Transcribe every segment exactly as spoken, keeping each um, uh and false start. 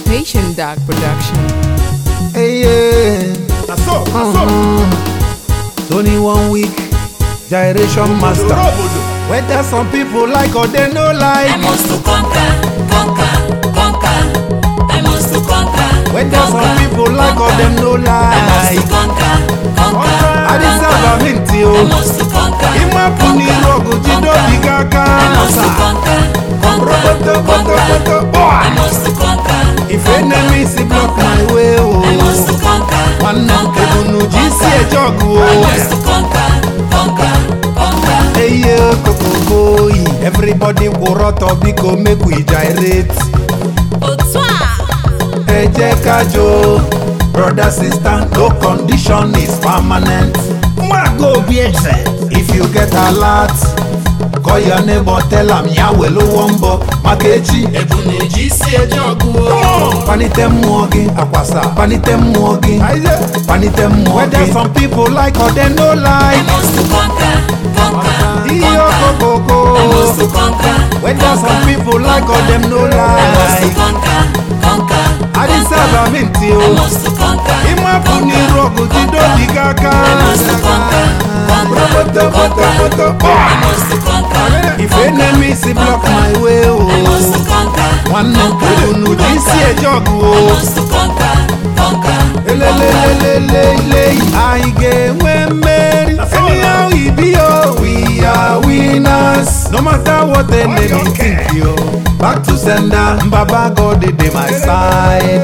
Haitian Dark Production. Hey, yeah. That's all, that's uh-huh. Only one week, gyration master. Whether some people like or they no like, I must to conquer, conquer, conquer. I must to conquer. Whether some people like or them no like, I must to conquer, conquer. I deserve a mint you. I must to conquer. Ima puni rogo jido bigaka. I must to conquer, conquer, conquer. I must to conquer. If enemies block my way, oh, I must to conquer. one no kebunu jisi e jogu. I must to conquer, conquer, conquer. Hey yo, koko everybody go roto biko make we gyrate. Otwa. Hey Jekajo, brother sister, no condition is permanent. Go be if you get a lot, call your neighbor, tell him Yahweh lo wombo makechi. Ebunu jisi e jogu. Panite muogi, akwasa. Panite muogi, panite muogi. Whether some people like or they no like, I must to conquer, conquer. iyo koko. I must to conquer. Whether some people like or them no I must to like, conquer, conquer. I deserve a mint I you. must to conquer. Ima puni rogo jido bigaka. I must to conquer, conquer. Roboto, boto, boto, I boy. must to conquer. If enemies block my way, I must oh, to conquer. one no kebunu jisi e jogu, I oh. must to conquer, conquer. Elelelelelele, I get when married. Anyhow we be, oh, we are winners. No matter what the enemy think, yo. Back to sender, Baba God is my side.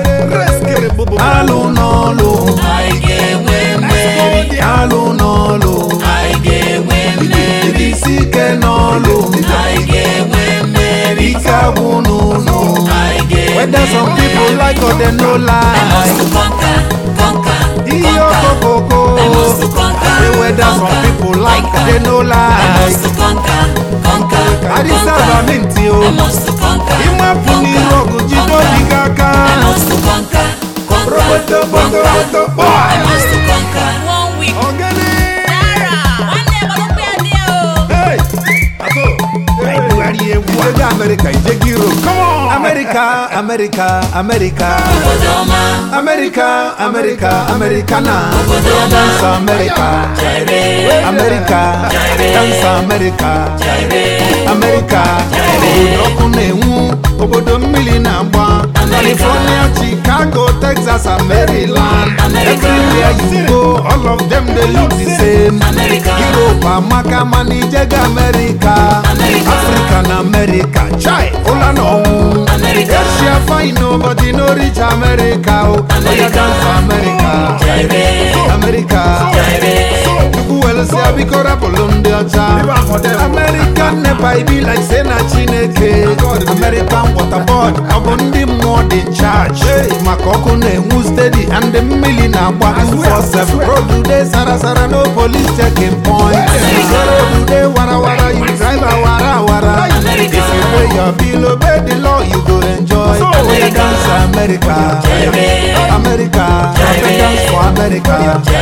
Alu nolo, I get when married. alu nolo, I get when married. Isike nolo, I get when married. Ika wunu no. I get Whether some people like or they no I must to like, conquer, conquer. iyo koko. I must to conquer. Say whether some people like they no I like, must to conquer, conquer. I deserve a mint I you. must to conquer. Ima puni rogo jido I bigaka. must to conquer, conquer. Roboto, boto, boto, I boy. must to conquer. One week. Ogene. Dara. One day, but look where they are. Hey, aso. Hey, Buhari ewu. Ijega America, ijegi Europe. Come on. America, America, America. Odoma. America, America, Americana. Odoma. Dance America. Jaire. America, dance America. Jaire. America, obodo ọkụ na-enwu, obodo mmiri na-agba. California, Chicago, Texas, and Maryland. Everywhere you go, all of them they look the same. America. Europe, Amaka, Manijega, America. African America, Chai, Ola no. America. Asia fine, nobody no reach America. Oh, Oya dance America. Jaire. America. Jaire. Chukwu else abikora polondi ọcha. American nepa be like say na Chineke. American waterboard, ọ bụ ndị mmụọ dị charge. Maka ọkụ na-enwu steady and the mmiri na-agba two four seven. Road dey sara sara no police checking point. Road dey wara wara you drive a wara wara. If you pay your bill obey the law you go enjoy. Oya dance America. America. Dance for America.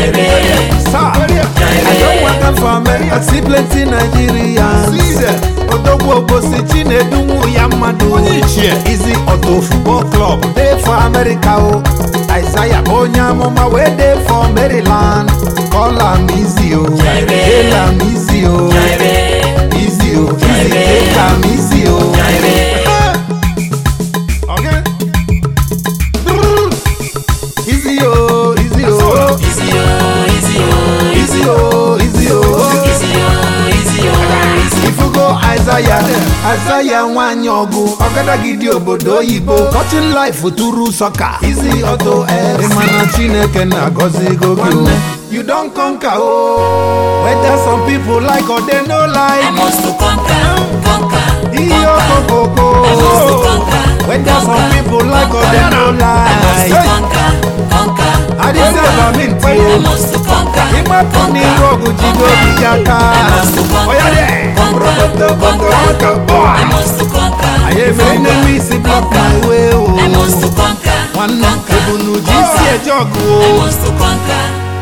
Sir, I don't work out for America. See plenty Nigerians. Odogwu Obosi Chinedu Yamadu. Easy Auto Football Club. They for America. Oh. Isaiah Onyamoma where they for Maryland. Call am easy oh. Hail am easy oh. Easy oh. Easy. Hail am easy oh. Okay. Easy oh. Easy oh. Easy oh, easy oh, Easy oh. Easy oh. easy oh, easy oh, easy. If you go Isaiah, Isaiah nwanyị ọgụ ọgadagidi obodo oyibo touching life turu soccer easy auto air ịmana Chineke na-agọzi go gị. You don conquer oh. Whether some people like or they no I like, must to conquer, conquer. iyo koko. I must to conquer. Whether some people like or they no I must to like, conquer, conquer. I deserve a mint I you. must to conquer, Ima puni rogo jido bigaka. Oya de. Roboto, boto, boto, I boy. must to conquer. I have enemies block my way I must oh. to conquer, One no kebunu jisi e jogu I oh. must to conquer.